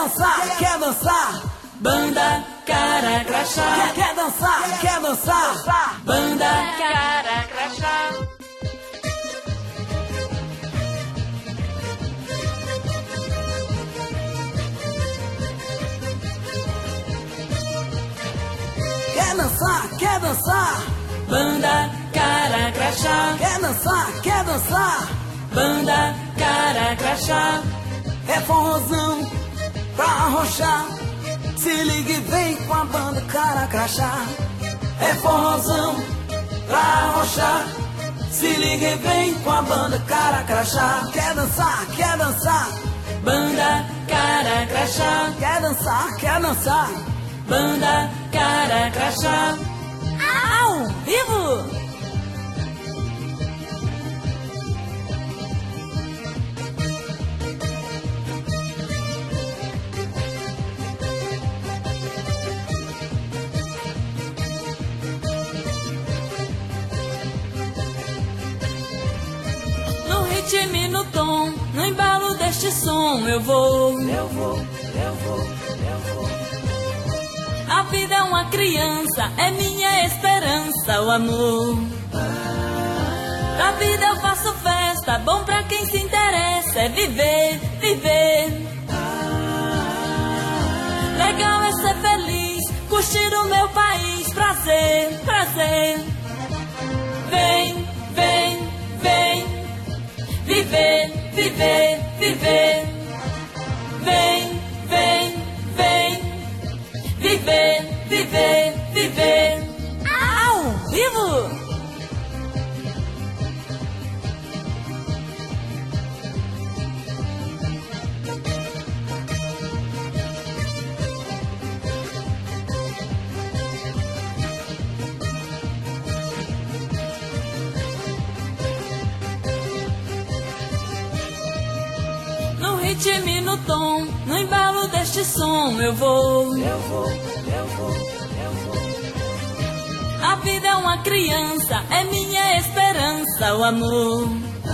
dançar, quer dançar? Banda Cara Crachá. Quer dançar, quer dançar? Banda Cara Crachá. Quer dançar, quer dançar? Banda Cara Crachá. Quer dançar, quer dançar? Banda Cara Crachá. É forrozão pra arrochar. Se liga e vem com a banda Cara Crachá. É forrozão pra arrochar. Se liga e vem com a banda Cara Crachá. Quer dançar, quer dançar? Banda Cara Crachá. Quer dançar, quer dançar? Banda Cara Crachá. Ao vivo! No ritmo e no tom, no embalo deste som eu vou. A vida é uma criança, é minha esperança, o amor. Da vida eu faço festa, bom pra quem se interessa, é viver, viver. Legal é ser feliz, curtir o meu país, prazer, prazer. Vem, vem, vem. Viver, viver, viver. Vem, vem, vem. Viver, viver, viver. Ao vivo! No ritmo e no tom, no embalo deste som eu vou. A vida é uma criança, é minha esperança, o amor.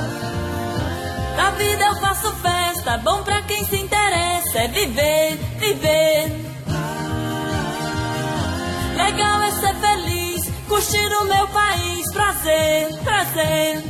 Da vida eu faço festa, bom pra quem se interessa, é viver, viver. Legal é ser feliz, curtir o meu país, prazer, prazer.